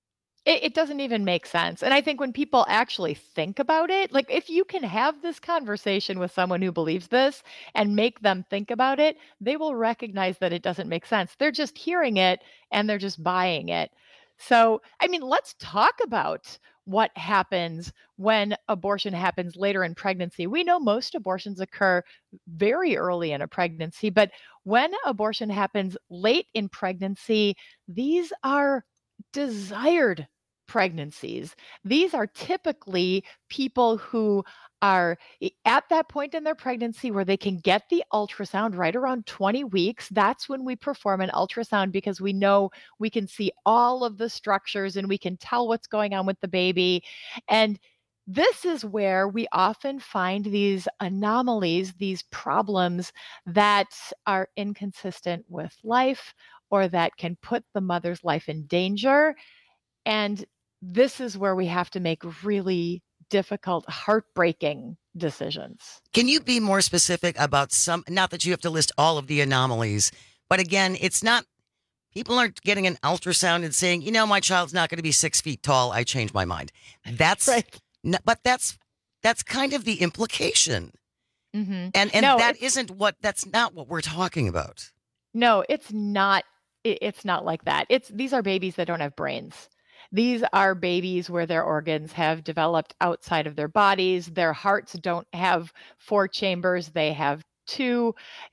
It doesn't even make sense. And I think when people actually think about it, like if you can have this conversation with someone who believes this and make them think about it, they will recognize that it doesn't make sense. They're just hearing it and they're just buying it. So, I mean, let's talk about what happens when abortion happens later in pregnancy. We know most abortions occur very early in a pregnancy, but when abortion happens late in pregnancy, these are desired pregnancies. These are typically people who are at that point in their pregnancy where they can get the ultrasound right around 20 weeks. That's when we perform an ultrasound, because we know we can see all of the structures and we can tell what's going on with the baby. And this is where we often find these anomalies, these problems that are inconsistent with life or that can put the mother's life in danger. And this is where we have to make really difficult, heartbreaking decisions. Can you be more specific about not that you have to list all of the anomalies, but again, it's not, people aren't getting an ultrasound and saying, you know, my child's not going to be 6 feet tall. I changed my mind. That's right. But that's kind of the implication. Mm-hmm. And no, that's not what we're talking about. No, it's not. It's not like that. These are babies that don't have brains. These are babies where their organs have developed outside of their bodies. Their hearts don't have 4 chambers. They have 2.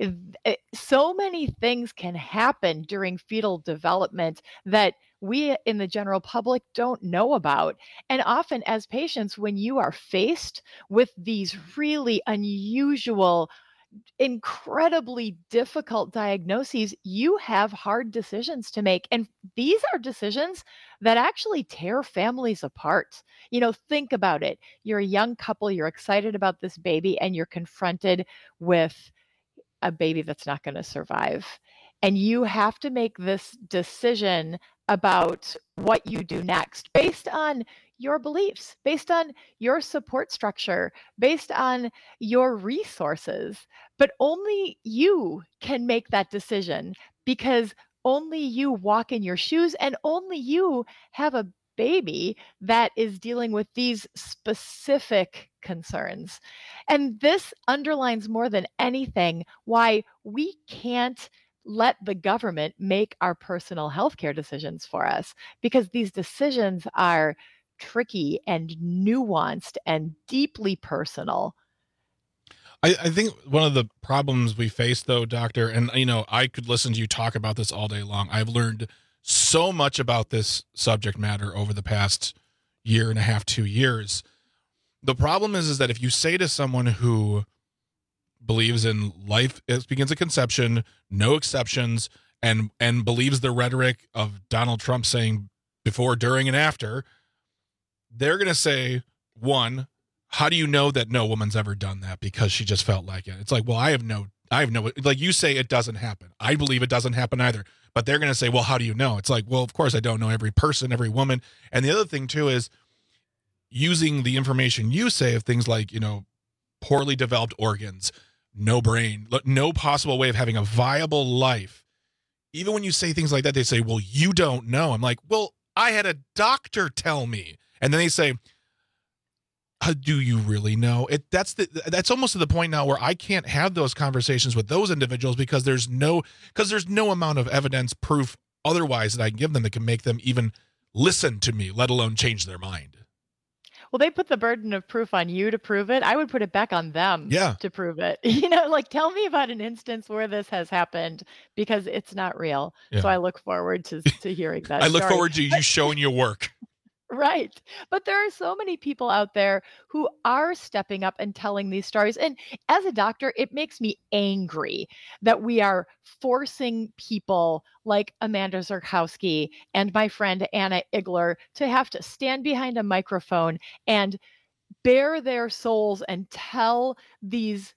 So many things can happen during fetal development that we in the general public don't know about. And often as patients, when you are faced with these really unusual incredibly difficult diagnoses, you have hard decisions to make. And these are decisions that actually tear families apart. Think about it. You're a young couple, you're excited about this baby, and you're confronted with a baby that's not going to survive. And you have to make this decision about what you do next based on your beliefs, based on your support structure, based on your resources. But only you can make that decision, because only you walk in your shoes and only you have a baby that is dealing with these specific concerns. And this underlines more than anything why we can't let the government make our personal healthcare decisions for us, because these decisions are tricky and nuanced and deeply personal. I think one of the problems we face, though, Doctor, and I could listen to you talk about this all day long. I've learned so much about this subject matter over the past year and a half, 2 years. The problem is that if you say to someone who believes in life begins at conception, no exceptions, and believes the rhetoric of Donald Trump saying before, during, and after, they're going to say, one, how do you know that no woman's ever done that because she just felt like it? It's like, well, I have no, like you say, it doesn't happen. I believe it doesn't happen either. But they're going to say, well, how do you know? It's like, well, of course I don't know every person, every woman. And the other thing too is using the information you say of things like, poorly developed organs, no brain, no possible way of having a viable life. Even when you say things like that, they say, well, you don't know. I'm like, well, I had a doctor tell me. And then they say, do you really know? That's almost to the point now where I can't have those conversations with those individuals because there's no amount of evidence, proof otherwise that I can give them that can make them even listen to me, let alone change their mind. Well, they put the burden of proof on you to prove it. I would put it back on them to prove it. Tell me about an instance where this has happened, because it's not real. Yeah. So I look forward to hearing that. I look forward to you showing your work. Right. But there are so many people out there who are stepping up and telling these stories. And as a doctor, it makes me angry that we are forcing people like Amanda Zurkowski and my friend Anna Igler to have to stand behind a microphone and bare their souls and tell these.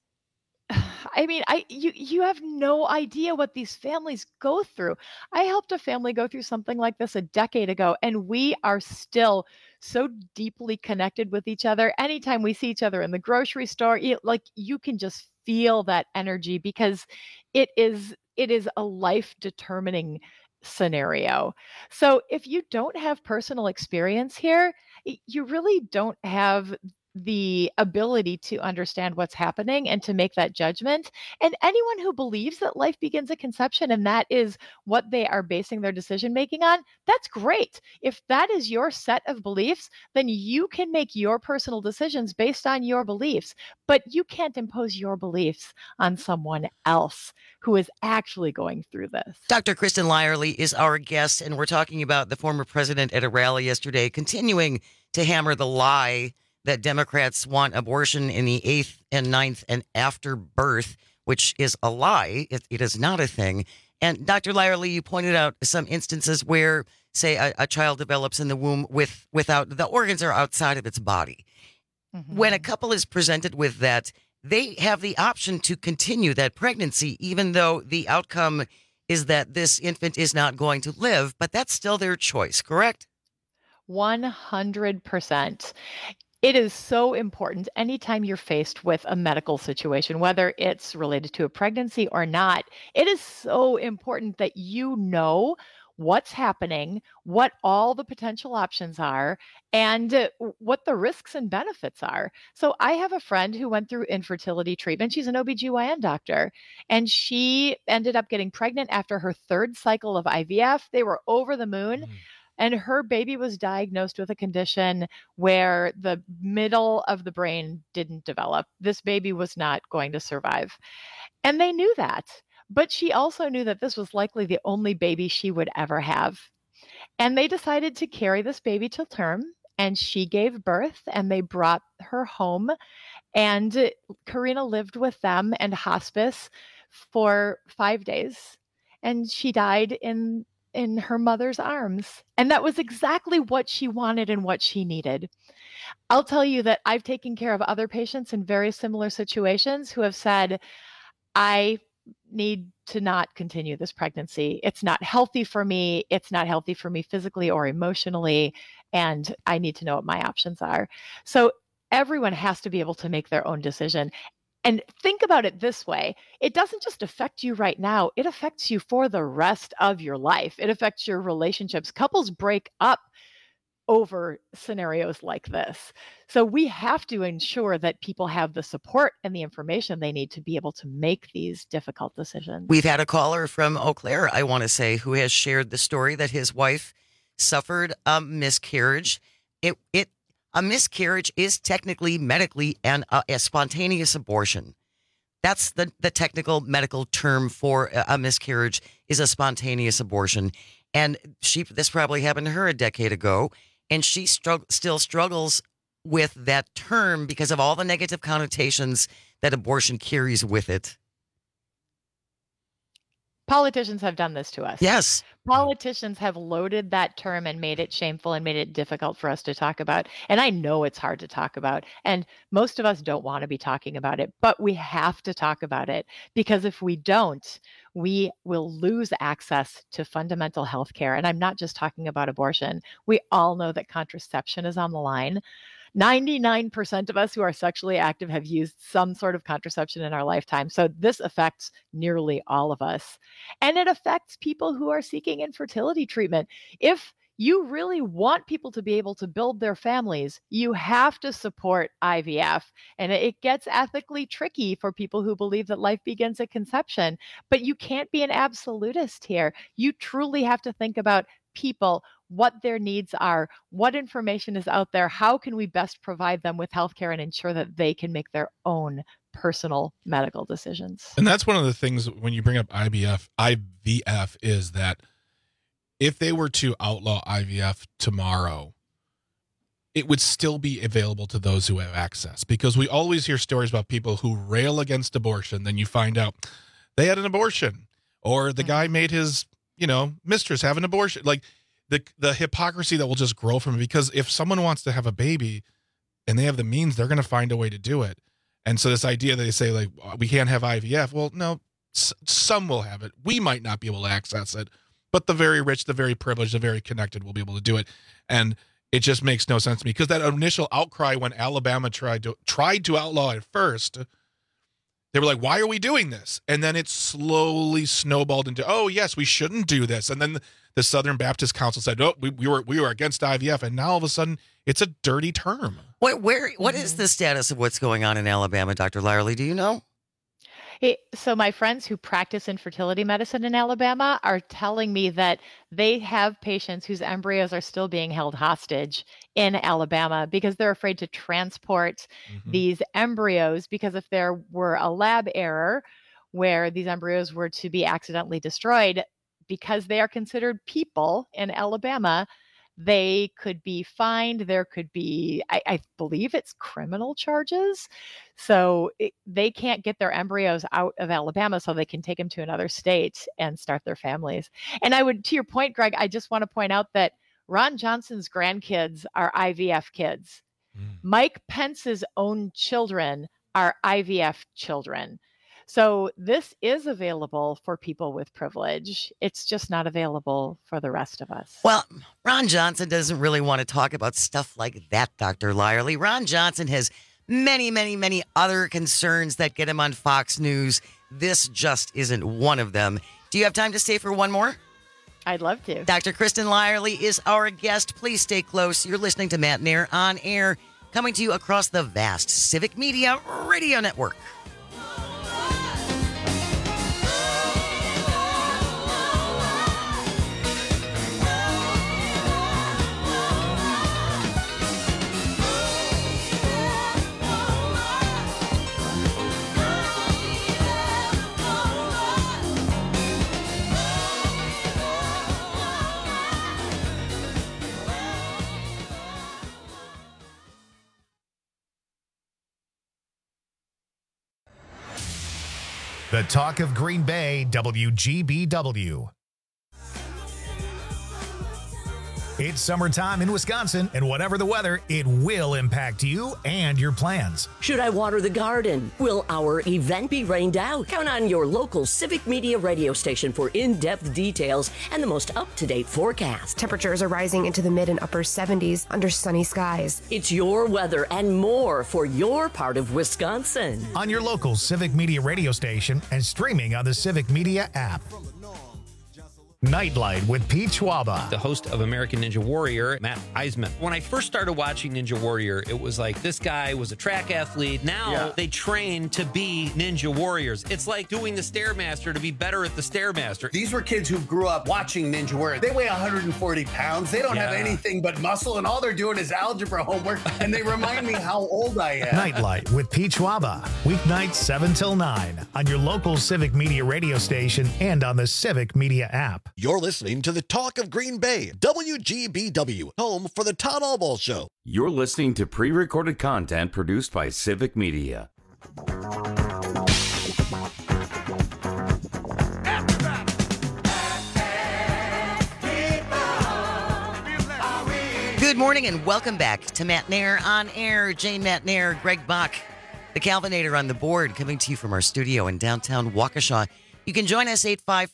You have no idea what these families go through. I helped a family go through something like this a decade ago, and we are still so deeply connected with each other. Anytime we see each other in the grocery store, you can just feel that energy, because it is a life-determining scenario. So if you don't have personal experience here, you really don't have the ability to understand what's happening and to make that judgment. And anyone who believes that life begins at conception and that is what they are basing their decision making on, that's great. If that is your set of beliefs, then you can make your personal decisions based on your beliefs, but you can't impose your beliefs on someone else who is actually going through this. Dr. Kristen Lyerly is our guest, and we're talking about the former president at a rally yesterday, continuing to hammer the lie that Democrats want abortion in the 8th and 9th and after birth, which is a lie. It is not a thing. And Dr. Lyerly, you pointed out some instances where, say, a child develops in the womb without the organs are outside of its body. Mm-hmm. When a couple is presented with that, they have the option to continue that pregnancy, even though the outcome is that this infant is not going to live. But that's still their choice, correct? 100%. It is so important anytime you're faced with a medical situation, whether it's related to a pregnancy or not. It is so important that you know what's happening, what all the potential options are, and what the risks and benefits are. So I have a friend who went through infertility treatment. She's an OBGYN doctor, and she ended up getting pregnant after her 3rd cycle of IVF. They were over the moon. And her baby was diagnosed with a condition where the middle of the brain didn't develop. This baby was not going to survive. And they knew that. But she also knew that this was likely the only baby she would ever have. And they decided to carry this baby till term. And she gave birth, and they brought her home. And Karina lived with them and hospice for 5 days, and she died in her mother's arms. And that was exactly what she wanted and what she needed. I'll tell you that I've taken care of other patients in very similar situations who have said, I need to not continue this pregnancy. It's not healthy for me. It's not healthy for me physically or emotionally. And I need to know what my options are. So everyone has to be able to make their own decision. And think about it this way. It doesn't just affect you right now. It affects you for the rest of your life. It affects your relationships. Couples break up over scenarios like this. So we have to ensure that people have the support and the information they need to be able to make these difficult decisions. We've had a caller from Eau Claire, I want to say, who has shared the story that his wife suffered a miscarriage. A miscarriage is technically medically a spontaneous abortion. That's the technical medical term for a miscarriage, is a spontaneous abortion. And this probably happened to her a decade ago, and she still struggles with that term because of all the negative connotations that abortion carries with it. Politicians have done this to us. Yes. Politicians have loaded that term and made it shameful and made it difficult for us to talk about. And I know it's hard to talk about. And most of us don't want to be talking about it, but we have to talk about it, because if we don't, we will lose access to fundamental health care. And I'm not just talking about abortion. We all know that contraception is on the line. 99% of us who are sexually active have used some sort of contraception in our lifetime. So this affects nearly all of us. And it affects people who are seeking infertility treatment. If you really want people to be able to build their families, you have to support IVF. And it gets ethically tricky for people who believe that life begins at conception. But you can't be an absolutist here. You truly have to think about people, what their needs are, what information is out there, how can we best provide them with healthcare and ensure that they can make their own personal medical decisions. And that's one of the things when you bring up IVF is that if they were to outlaw IVF tomorrow, it would still be available to those who have access, because we always hear stories about people who rail against abortion. Then you find out they had an abortion, or the guy made his, mistress have an abortion. Like the hypocrisy that will just grow from it, because if someone wants to have a baby and they have the means, they're going to find a way to do it. And so this idea that they say, like, we can't have IVF. Well, no, some will have it. We might not be able to access it, but the very rich, the very privileged, the very connected will be able to do it. And it just makes no sense to me, because that initial outcry when Alabama tried to outlaw it first, they were like, why are we doing this? And then it slowly snowballed into, oh, yes, we shouldn't do this. And then the Southern Baptist Council said, oh, we were against IVF. And now all of a sudden it's a dirty term. What is the status of what's going on in Alabama, Dr. Lyerly? Do you know? So my friends who practice infertility medicine in Alabama are telling me that they have patients whose embryos are still being held hostage in Alabama because they're afraid to transport these embryos, because if there were a lab error where these embryos were to be accidentally destroyed, because they are considered people in Alabama, they could be fined. There could be, I believe it's criminal charges. So they can't get their embryos out of Alabama so they can take them to another state and start their families. And to your point, Greg, I just want to point out that Ron Johnson's grandkids are IVF kids. Mike Pence's own children are IVF children. So this is available for people with privilege. It's just not available for the rest of us. Well, Ron Johnson doesn't really want to talk about stuff like that, Dr. Lyerly. Ron Johnson has many, many, many other concerns that get him on Fox News. This just isn't one of them. Do you have time to stay for one more? I'd love to. Dr. Kristen Lyerly is our guest. Please stay close. You're listening to Matt Nair on Air, coming to you across the vast Civic Media Radio Network. The Talk of Green Bay, WGBW. It's summertime in Wisconsin, and whatever the weather, it will impact you and your plans. Should I water the garden? Will our event be rained out? Count on your local Civic Media radio station for in-depth details and the most up-to-date forecast. Temperatures are rising into the mid and upper 70s under sunny skies. It's your weather and more for your part of Wisconsin. On your local Civic Media radio station and streaming on the Civic Media app. Nightlight with Pete Schwaba. The host of American Ninja Warrior, Matt Eisman. When I first started watching Ninja Warrior, it was like this guy was a track athlete. Now they train to be Ninja Warriors. It's like doing the Stairmaster to be better at the Stairmaster. These were kids who grew up watching Ninja Warrior. They weigh 140 pounds. They don't have anything but muscle, and all they're doing is algebra homework, and they remind me how old I am. Nightlight with Pete Schwaba. Weeknights 7 till 9 on your local Civic Media radio station and on the Civic Media app. You're listening to the Talk of Green Bay, WGBW, home for the Todd Albaugh Show. You're listening to pre-recorded content produced by Civic Media. Good morning and welcome back to Matt Nair on Air. Jane Matt Nair, Greg Bach, the Calvinator on the board, coming to you from our studio in downtown Waukesha. You can join us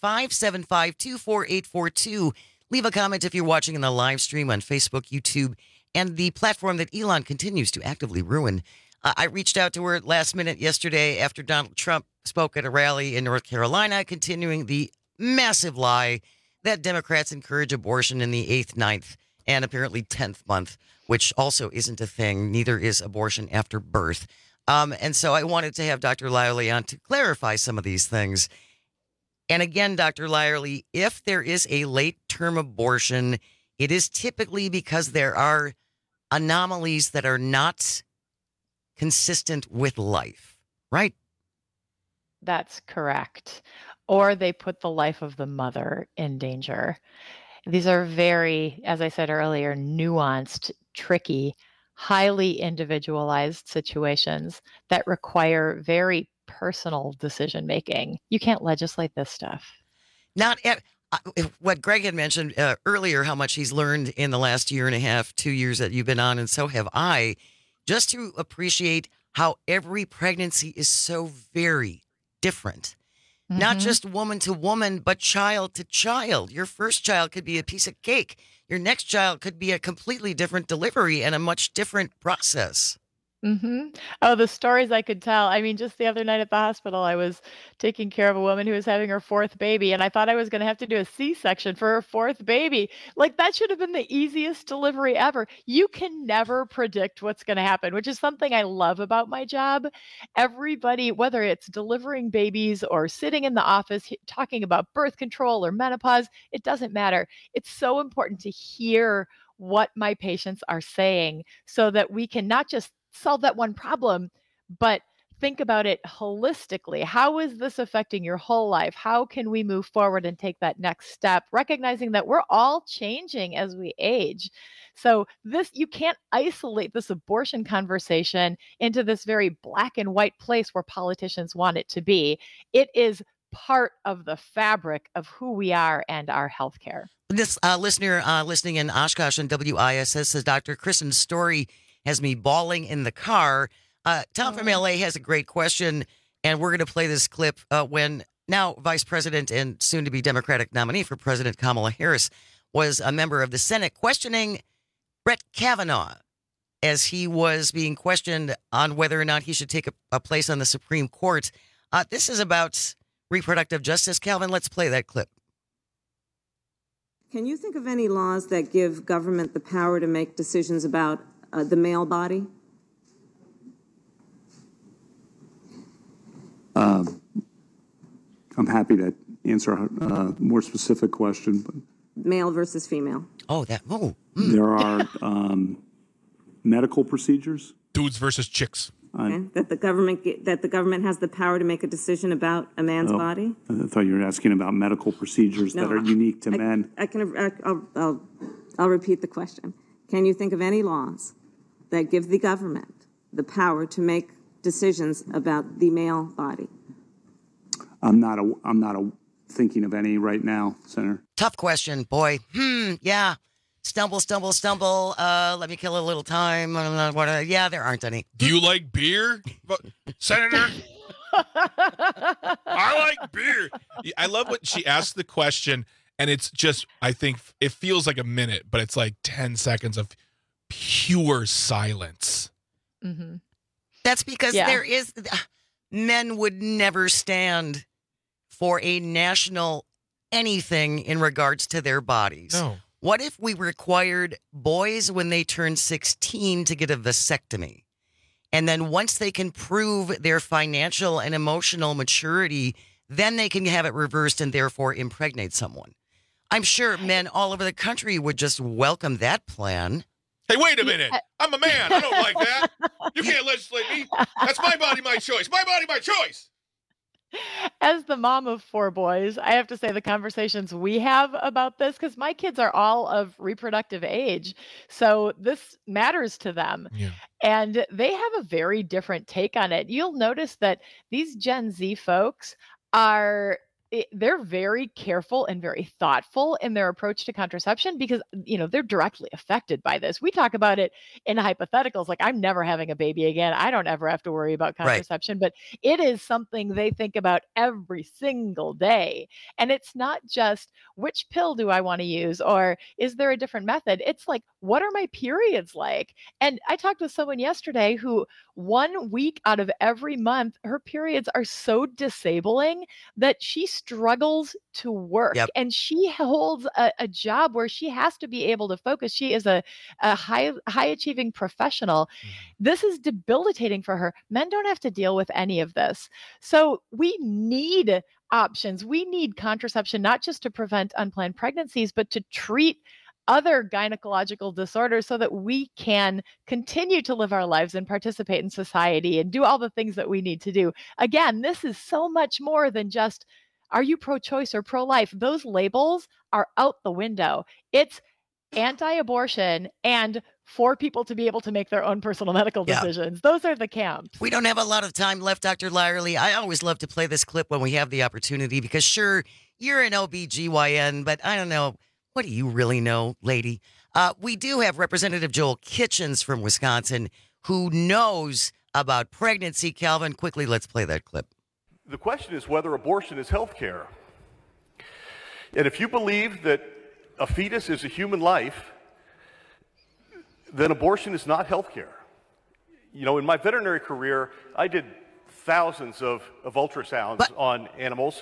855-752-4842. Leave a comment if you're watching in the live stream on Facebook, YouTube, and the platform that Elon continues to actively ruin. I reached out to her last minute yesterday after Donald Trump spoke at a rally in North Carolina, continuing the massive lie that Democrats encourage abortion in the 8th, 9th, and apparently 10th month, which also isn't a thing. Neither is abortion after birth. And so I wanted to have Dr. Lyerly on to clarify some of these things. And again, Dr. Lyerly, if there is a late-term abortion, it is typically because there are anomalies that are not consistent with life, right? That's correct. Or they put the life of the mother in danger. These are very, as I said earlier, nuanced, tricky, highly individualized situations that require very personal decision making. You can't legislate this stuff. Not what Greg had mentioned earlier, how much he's learned in the last year and a half, 2 years that you've been on, and so have I, just to appreciate how every pregnancy is so very different. Mm-hmm. Not just woman to woman, but child to child. Your first child could be a piece of cake. Your next child could be a completely different delivery and a much different process. Mm-hmm. Oh, the stories I could tell. I mean, just the other night at the hospital, I was taking care of a woman who was having her 4th baby, and I thought I was going to have to do a C-section for her 4th baby. Like, that should have been the easiest delivery ever. You can never predict what's going to happen, which is something I love about my job. Everybody, whether it's delivering babies or sitting in the office talking about birth control or menopause, it doesn't matter. It's so important to hear what my patients are saying so that we can not just solve that one problem, but think about it holistically. How is this affecting your whole life? How can we move forward and take that next step, recognizing that we're all changing as we age? So you can't isolate this abortion conversation into this very black and white place where politicians want it to be. It is part of the fabric of who we are and our healthcare. This listener listening in Oshkosh and WISS says, Dr. Kristen's story has me bawling in the car. Tom from LA has a great question, and we're going to play this clip when now Vice President and soon-to-be Democratic nominee for President Kamala Harris was a member of the Senate questioning Brett Kavanaugh as he was being questioned on whether or not he should take a place on the Supreme Court. This is about reproductive justice. Calvin, let's play that clip. Can you think of any laws that give government the power to make decisions about the male body? I'm happy to answer a more specific question. But male versus female. There are medical procedures. Dudes versus chicks. Okay. That the government has the power to make a decision about a man's body. I thought you were asking about medical procedures that are unique to men. I'll repeat the question. Can you think of any laws that give the government the power to make decisions about the male body? I'm not thinking of any right now, Senator. Tough question, boy. Yeah. Stumble. Let me kill a little time. Yeah, there aren't any. Do you like beer, Senator? I like beer. I love when she asks the question, and it's just, I think it feels like a minute, but it's like 10 seconds of pure silence. Mm-hmm. That's because there is, men would never stand for a national anything in regards to their bodies. No. What if we required boys when they turn 16 to get a vasectomy? And then once they can prove their financial and emotional maturity, then they can have it reversed and therefore impregnate someone. I'm sure men all over the country would just welcome that plan. Hey, wait a minute. I'm a man. I don't like that. You can't legislate me. That's my body, my choice. My body, my choice. As the mom of 4 boys, I have to say the conversations we have about this, because my kids are all of reproductive age, so this matters to them. Yeah. And they have a very different take on it. You'll notice that these Gen Z folks they're very careful and very thoughtful in their approach to contraception because, they're directly affected by this. We talk about it in hypotheticals, like I'm never having a baby again. I don't ever have to worry about contraception, but it is something they think about every single day. And it's not just which pill do I want to use or is there a different method? It's like, what are my periods like? And I talked with someone yesterday who 1 week out of every month, her periods are so disabling that she struggles to work. Yep. And she holds a job where she has to be able to focus. She is a high achieving professional. This is debilitating for her. Men don't have to deal with any of this. So we need options. We need contraception, not just to prevent unplanned pregnancies, but to treat other gynecological disorders so that we can continue to live our lives and participate in society and do all the things that we need to do. Again, this is so much more than just, are you pro-choice or pro-life? Those labels are out the window. It's anti-abortion and for people to be able to make their own personal medical decisions. Those are the camps. We don't have a lot of time left, Dr. Lyerly. I always love to play this clip when we have the opportunity because sure, you're an OBGYN, but I don't know. What do you really know, lady? We do have Representative Joel Kitchens from Wisconsin who knows about pregnancy. Calvin, quickly, let's play that clip. The question is whether abortion is health care. And if you believe that a fetus is a human life, then abortion is not health care. In my veterinary career, I did thousands of ultrasounds on animals.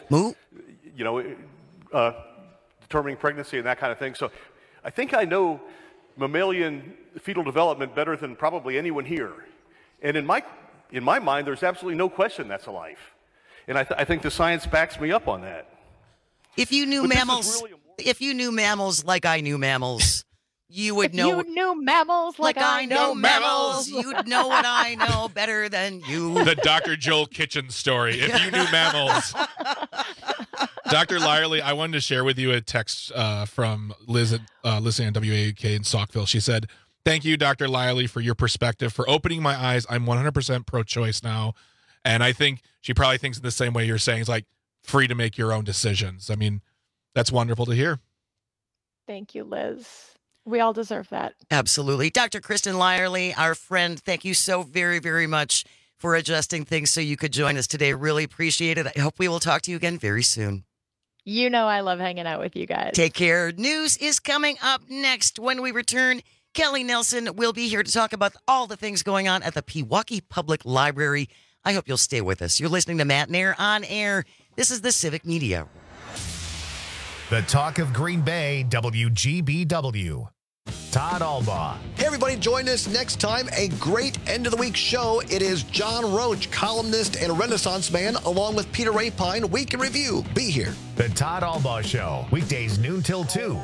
Determining pregnancy and that kind of thing. So I think I know mammalian fetal development better than probably anyone here. And in my mind, there's absolutely no question that's a life. And I think the science backs me up on that. If you knew mammals like I knew mammals, you would know. If you knew mammals like I know mammals, you'd know what I know better than you. The Dr. Joel Kitchens story. If you knew mammals. Dr. Lyerly, I wanted to share with you a text from Liz listening on WAUK in Saukville. She said, "Thank you, Dr. Lyerly, for your perspective, for opening my eyes. I'm 100% pro-choice now." And I think she probably thinks in the same way you're saying. It's like free to make your own decisions. I mean, that's wonderful to hear. Thank you, Liz. We all deserve that. Absolutely. Dr. Kristen Lyerly, our friend, thank you so very, very much for adjusting things so you could join us today. Really appreciate it. I hope we will talk to you again very soon. You know I love hanging out with you guys. Take care. News is coming up next. When we return, Kelly Nelson will be here to talk about all the things going on at the Pewaukee Public Library. I hope you'll stay with us. You're listening to Matt Nair on Air. This is the Civic Media. The Talk of Green Bay, WGBW. Todd Albaugh. Hey, everybody, join us next time. A great end of the week show. It is John Roach, columnist and Renaissance man, along with Peter Rapine. Week in Review. Be here. The Todd Albaugh Show, weekdays noon till 2.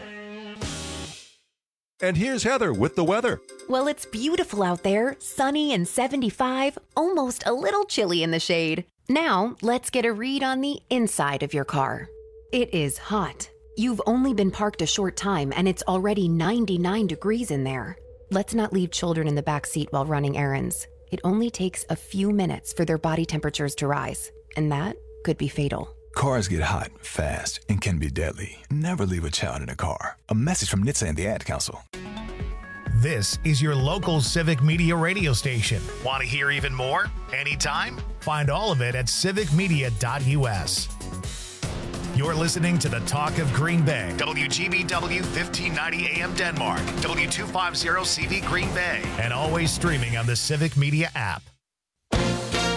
And here's Heather with the weather. Well, it's beautiful out there, sunny and 75, almost a little chilly in the shade. Now, let's get a read on the inside of your car. It is hot. You've only been parked a short time and it's already 99 degrees in there. Let's not leave children in the back seat while running errands. It only takes a few minutes for their body temperatures to rise, and that could be fatal. Cars get hot, fast, and can be deadly. Never leave a child in a car. A message from NHTSA and the Ad Council. This is your local Civic Media radio station. Want to hear even more? Anytime? Find all of it at civicmedia.us. You're listening to the Talk of Green Bay. WGBW 1590 AM Denmark. W250 CV Green Bay. And always streaming on the Civic Media app.